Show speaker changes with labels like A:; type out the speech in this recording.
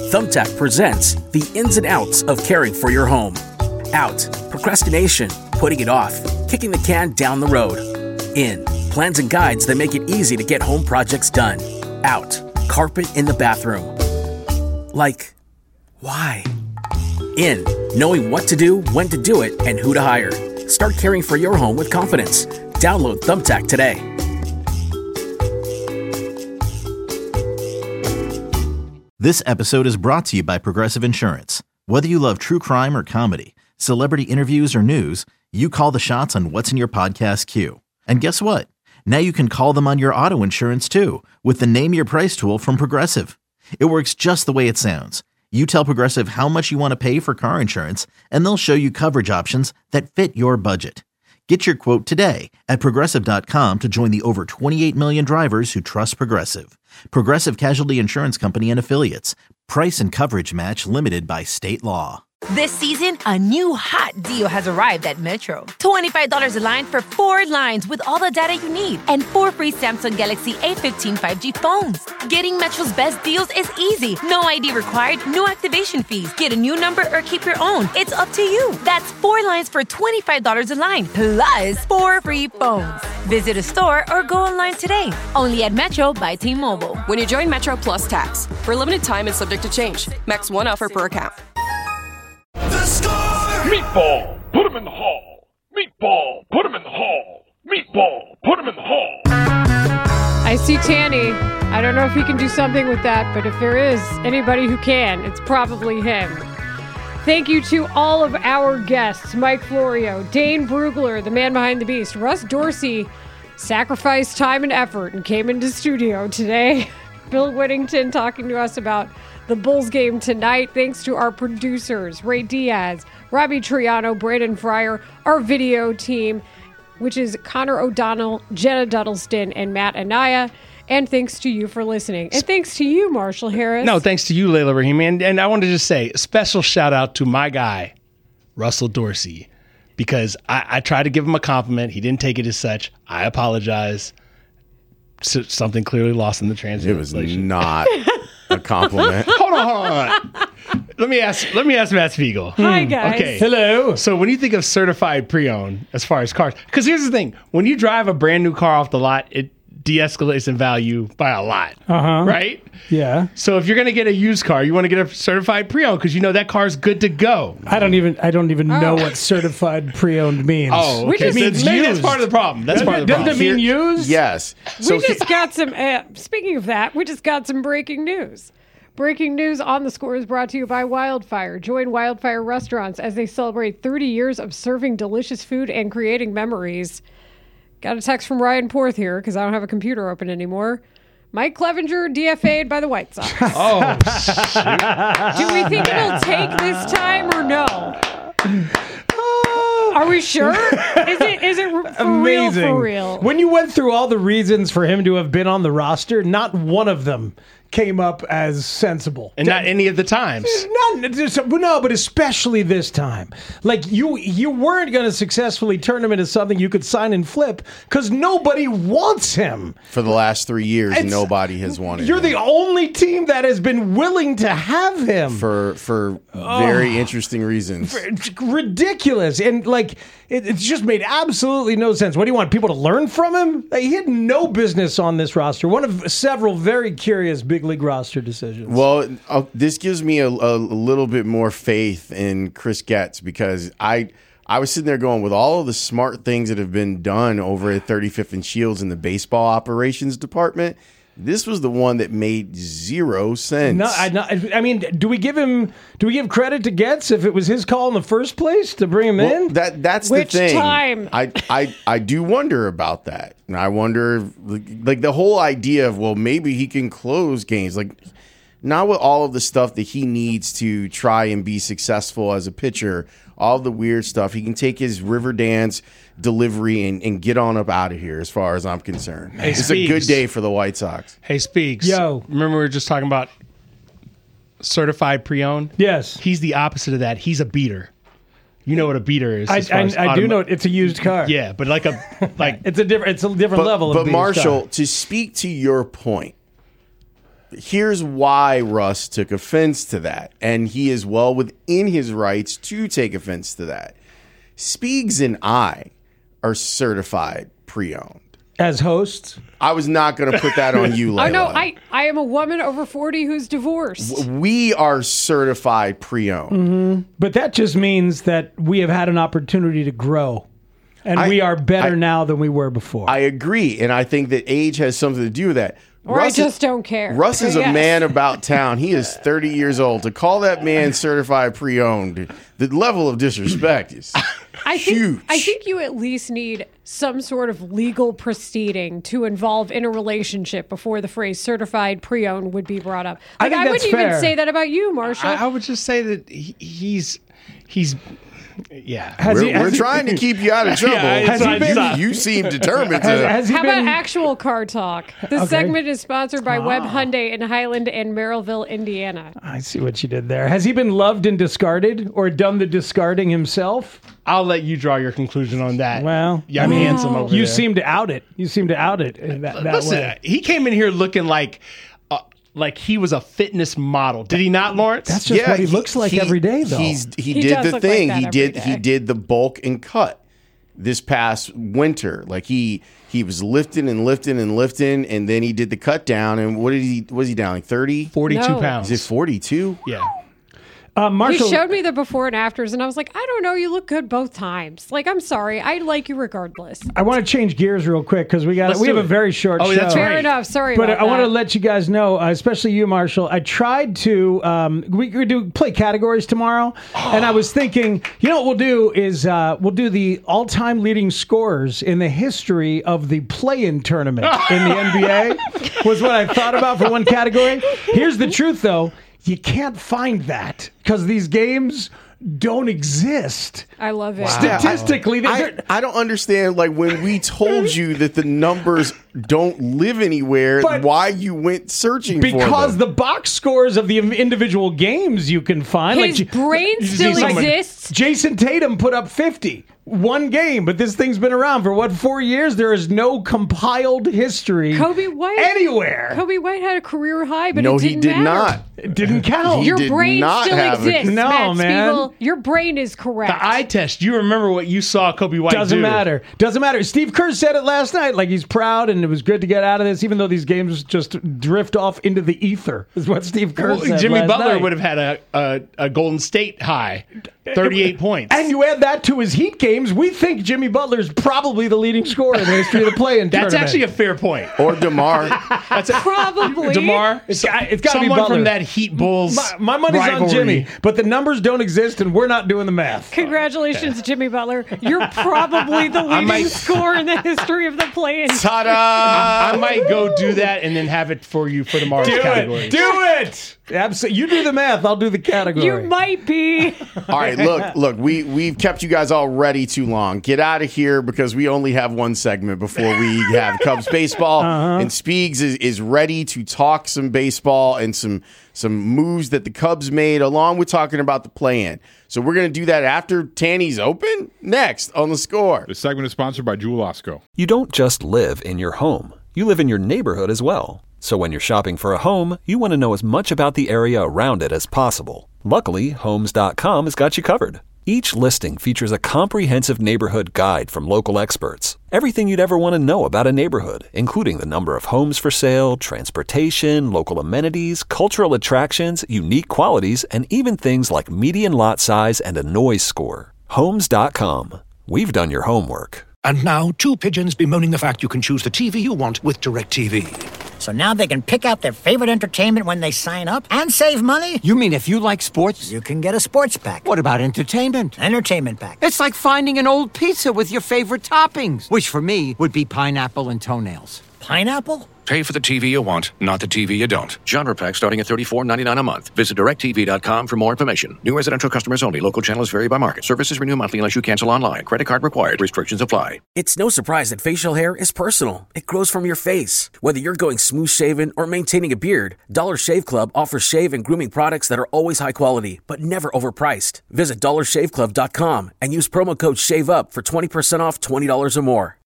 A: Thumbtack presents the ins and outs of caring for your home. Out, procrastination, putting it off, kicking the can down the road. In, plans and guides that make it easy to get home projects done. Out, carpet in the bathroom. Like, why? In, knowing what to do, when to do it, and who to hire. Start caring for your home with confidence. Download Thumbtack today.
B: This episode is brought to you by Progressive Insurance. Whether you love true crime or comedy, celebrity interviews or news, you call the shots on what's in your podcast queue. And guess what? Now you can call them on your auto insurance too with the Name Your Price tool from Progressive. It works just the way it sounds. You tell Progressive how much you want to pay for car insurance, and they'll show you coverage options that fit your budget. Get your quote today at Progressive.com to join the over 28 million drivers who trust Progressive. Progressive Casualty Insurance Company and Affiliates. Price and coverage match limited by state law.
C: This season, a new hot deal has arrived at Metro. $25 a line for 4 lines with all the data you need and 4 free Samsung Galaxy A15 5G phones. Getting Metro's best deals is easy. No ID required, no activation fees. Get a new number or keep your own. It's up to you. That's 4 lines for $25 a line, plus 4 free phones. Visit a store or go online today. Only at Metro by T-Mobile.
D: When you join Metro Plus Tax. For a limited time and subject to change. Max 1 offer per account.
E: The Score!
F: Meatball, put him in the hall. Meatball, put him in the hall. Meatball, put him in the hall.
G: I see Tanny. I don't know if he can do something with that, but if there is anybody who can, it's probably him. Thank you to all of our guests, Mike Florio, Dane Brugler, the man behind the beast. Russ Dorsey sacrificed time and effort and came into studio today. Bill Whittington talking to us about the Bulls game tonight. Thanks to our producers, Ray Diaz, Robbie Triano, Brandon Fryer, our video team, which is Connor O'Donnell, Jenna Duddleston, and Matt Anaya. And thanks to you for listening. And thanks to you, Marshall Harris.
H: No, thanks to you, Layla Rahim. And I wanted to just say a special shout out to my guy, Russell Dorsey, because I tried to give him a compliment. He didn't take it as such. I apologize. Something clearly lost in the translation.
I: It was not a compliment.
H: Hold on. Let me ask Matt Spiegel.
G: Hi, guys.
H: Okay.
J: Hello.
H: So when you think of certified pre-owned as far as cars, because here's the thing. When you drive a brand new car off the lot, it de-escalates in value by a lot. Right?
J: Yeah.
H: So if you're going to get a used car, you want to get a certified pre-owned because you know that car's good to go.
J: I don't even know what certified pre-owned means.
H: Oh, okay.
J: Means
H: Maybe
J: used.
H: that's part of the problem. That's part of the problem.
J: Doesn't it mean used?
I: Yes.
G: We just got some, speaking of that, we just got some breaking news. Breaking news on The Score is brought to you by Wildfire. Join Wildfire Restaurants as they celebrate 30 years of serving delicious food and creating memories. Got a text from Ryan Porth here because I don't have a computer open anymore. Mike Clevenger DFA'd by the White Sox.
H: Oh, shoot.
G: Do we think it'll take this time or no? Are we sure? Is it for
J: Amazing.
G: real? For real?
J: When you went through all the reasons for him to have been on the roster, not one of them came up as sensible.
H: And not any of the times.
J: No, but especially this time. Like, you weren't going to successfully turn him into something you could sign and flip because nobody wants him.
I: For the last 3 years, nobody has wanted
J: You're
I: him.
J: the only team that has been willing to have him.
I: For very interesting reasons.
J: Ridiculous. And, like, it's just made absolutely no sense. What do you want, people to learn from him? He had no business on this roster. One of several very curious big league roster decisions.
I: Well, this gives me a little bit more faith in Chris Getz because I was sitting there going, with all of the smart things that have been done over at 35th and Shields in the baseball operations department, this was the one that made zero sense.
J: No, I mean, do we give credit to Getz if it was his call in the first place to bring him in?
I: That's
G: Which
I: the thing.
G: time?
I: I do wonder about that. And I wonder, like the whole idea of, well, maybe he can close games. Like, not with all of the stuff that he needs to try and be successful as a pitcher, all the weird stuff. He can take his river dance delivery and get on up out of here as far as I'm concerned.
H: Hey,
I: it's a good day for the White Sox.
H: Hey, Speaks.
J: Yo.
H: Remember we were just talking about certified pre-owned?
J: Yes.
H: He's the opposite of that. He's a beater. You know what a beater is.
J: I do know it's a used car.
H: Yeah, but like
J: it's a different level of
I: But
J: being
I: Marshall,
J: car.
I: to speak to your point, here's why Russ took offense to that, and he is well within his rights to take offense to that. Speegs and I are certified pre-owned.
J: As hosts?
I: I was not going to put that on you, Layla.
G: Oh, no, I am a woman over 40 who's divorced.
I: We are certified pre-owned.
J: Mm-hmm. But that just means that we have had an opportunity to grow. And we are better now than we were before.
I: I agree, and I think that age has something to do with that.
G: Or I just don't care.
I: Russ is a man about town. He is 30 years old. To call that man certified pre-owned, the level of disrespect is huge.
G: I think you at least need some sort of legal proceeding to involve in a relationship before the phrase certified pre-owned would be brought up. Like, I wouldn't even say that about you, Marshall.
H: I would just say that he's yeah.
I: We're trying to keep you out of trouble. You seem determined to.
G: How about actual car talk? This segment is sponsored by Webb Hyundai in Highland and Merrillville, Indiana.
J: I see what you did there. Has he been loved and discarded or done the discarding himself?
H: I'll let you draw your conclusion on that.
J: Well,
H: young handsome over there.
J: You seem to out it. In that way.
H: He came in here looking like he was a fitness model. Did he not, Lawrence?
J: That's just what he looks like every day, though.
I: He did the thing. He did the bulk and cut this past winter. Like he was lifting, and then he did the cut down. And what did he? Was he down like 30?
H: 42 pounds.
I: Is it 42?
H: Yeah.
J: Marshall,
G: he showed me the before and afters, and I was like, I don't know, you look good both times. Like, I'm sorry, I like you regardless.
J: I want to change gears real quick because we have a very short show.
H: That's
G: fair enough. Sorry,
J: but
G: about
J: I want to let you guys know, especially you, Marshall. I tried to we do play categories tomorrow, and I was thinking, you know what we'll do is we'll do the all-time leading scorers in the history of the play-in tournament in the NBA. Was what I thought about for one category. Here's the truth, though. You can't find that because these games don't exist.
G: I love it.
J: Wow. Statistically,
I: I don't understand. Like when we told you that the numbers don't live anywhere, why you went searching for them?
J: Because the box scores of the individual games you can find.
G: His brain still exists.
J: Jason Tatum put up 50. One game, but this thing's been around for 4 years? There is no compiled history anywhere.
G: Kobe White had a career high, but
I: no,
G: it didn't
I: he did
G: matter.
I: not.
J: It didn't count.
G: Your brain still exists.
J: No,
G: Matt
J: man.
G: Spiegel, your brain is correct.
H: The eye test. You remember what you saw Kobe White
J: Doesn't
H: do.
J: Doesn't matter. Steve Kerr said it last night. Like he's proud and it was good to get out of this, even though these games just drift off into the ether, is what Steve Kerr said.
H: Jimmy
J: last
H: Butler
J: night.
H: would have had a Golden State high, 38 points.
J: And you add that to his Heat games, we think Jimmy Butler's probably the leading scorer in the history of the play-in tournament.
H: That's actually a fair point.
I: Or DeMar.
G: Probably.
H: DeMar.
J: It's got to be
H: someone
J: Butler.
H: from that Heat Bulls
J: My money's
H: rivalry.
J: on Jimmy, but the numbers don't exist, and we're not doing the math.
G: Congratulations, Jimmy Butler. You're probably the leading scorer in the history of the play-in.
I: Ta-da!
H: I might go do that and then have it for you for tomorrow's category.
J: Do it! Absolutely. You do the math. I'll do the category.
G: You might be.
I: All right, look. We've kept you guys already too long. Get out of here because we only have one segment before we have Cubs baseball, and Speegs is ready to talk some baseball and some moves that the Cubs made, along with talking about the play-in. So we're going to do that after Tanny's Open next on The Score.
K: This segment is sponsored by Jewel Osco.
L: You don't just live in your home. You live in your neighborhood as well. So when you're shopping for a home, you want to know as much about the area around it as possible. Luckily, Homes.com has got you covered. Each listing features a comprehensive neighborhood guide from local experts. Everything you'd ever want to know about a neighborhood, including the number of homes for sale, transportation, local amenities, cultural attractions, unique qualities, and even things like median lot size and a noise score. Homes.com. We've done your homework.
M: And now, two pigeons bemoaning the fact you can choose the TV you want with DirecTV.
N: So now they can pick out their favorite entertainment when they sign up and save money?
O: You mean if you like sports?
N: You can get a sports pack.
O: What about entertainment?
N: Entertainment pack.
O: It's like finding an old pizza with your favorite toppings, which for me would be pineapple and toenails.
N: Pineapple?
M: Pay for the TV you want, not the TV you don't. Genre pack starting at $34.99 a month. Visit DirecTV.com for more information. New residential customers only. Local channels vary by market. Services renew monthly unless you cancel online. Credit card required. Restrictions apply.
A: It's no surprise that facial hair is personal. It grows from your face. Whether you're going smooth shaven or maintaining a beard, Dollar Shave Club offers shave and grooming products that are always high quality, but never overpriced. Visit DollarShaveClub.com and use promo code SHAVEUP for 20% off $20 or more.